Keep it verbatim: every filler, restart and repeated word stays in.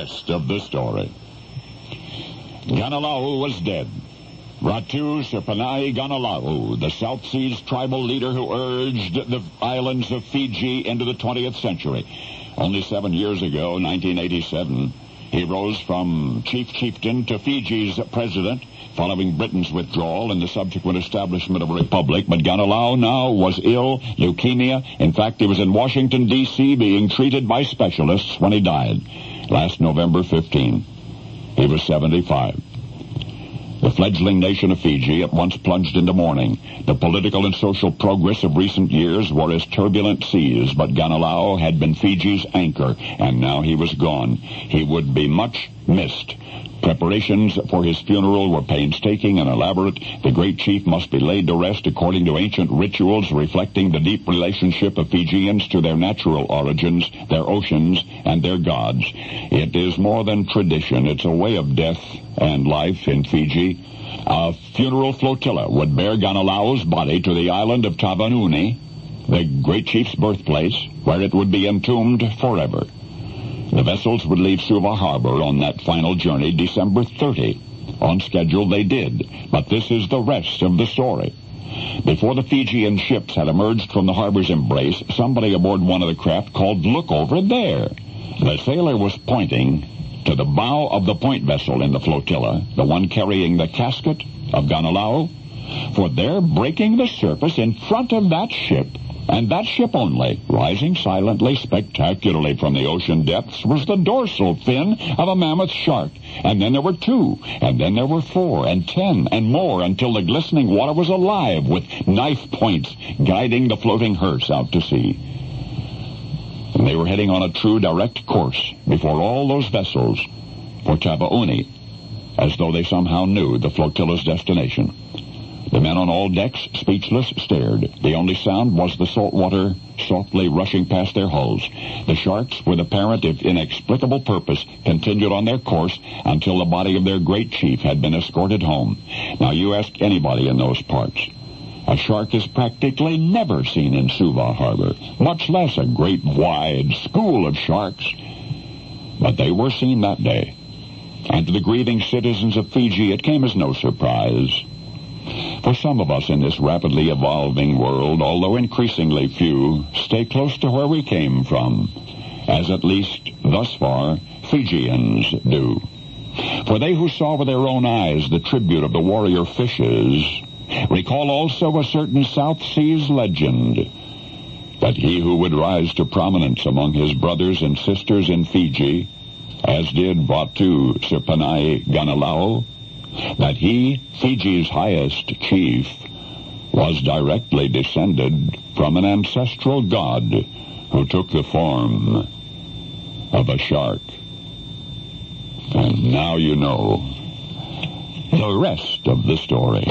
rest of the story. Ganilau was dead. Ratu Sirpanai Ganilau, the South Seas tribal leader who urged the islands of Fiji into the twentieth century. Only seven years ago, nineteen eighty-seven, he rose from chief chieftain to Fiji's president, following Britain's withdrawal and the subsequent establishment of a republic. But Ganilau now was ill, leukemia. In fact, he was in Washington, D C being treated by specialists when he died last November fifteenth. He was seventy-five. The fledgling nation of Fiji at once plunged into mourning. The political and social progress of recent years were as turbulent seas, but Ganilau had been Fiji's anchor, and now he was gone. He would be much missed. Preparations for his funeral were painstaking and elaborate. The great chief must be laid to rest according to ancient rituals reflecting the deep relationship of Fijians to their natural origins, their oceans, and their gods. It is more than tradition. It's a way of death and life in Fiji. A funeral flotilla would bear Ganilau's body to the island of Tavanuni, the great chief's birthplace, where it would be entombed forever. The vessels would leave Suva Harbor on that final journey December thirtieth. On schedule they did, but this is the rest of the story. Before the Fijian ships had emerged from the harbor's embrace, somebody aboard one of the craft called, "Look over there." The sailor was pointing to the bow of the point vessel in the flotilla, the one carrying the casket of Ganilau, for there, breaking the surface in front of that ship, and that ship only, rising silently, spectacularly from the ocean depths, was the dorsal fin of a mammoth shark. And then there were two, and then there were four, and ten, and more, until the glistening water was alive with knife points guiding the floating hearse out to sea. And they were heading on a true direct course before all those vessels for Tavanuni, as though they somehow knew the flotilla's destination. The men on all decks, speechless, stared. The only sound was the salt water softly rushing past their hulls. The sharks, with apparent if inexplicable purpose, continued on their course until the body of their great chief had been escorted home. Now, you ask anybody in those parts. A shark is practically never seen in Suva Harbor, much less a great wide school of sharks. But they were seen that day. And to the grieving citizens of Fiji, it came as no surprise. For some of us in this rapidly evolving world, although increasingly few, stay close to where we came from, as at least thus far Fijians do. For they who saw with their own eyes the tribute of the warrior fishes recall also a certain South Seas legend, that he who would rise to prominence among his brothers and sisters in Fiji, as did Ratu Sirpanai Ganilau, that he, Fiji's highest chief, was directly descended from an ancestral god who took the form of a shark. And now you know the rest of the story.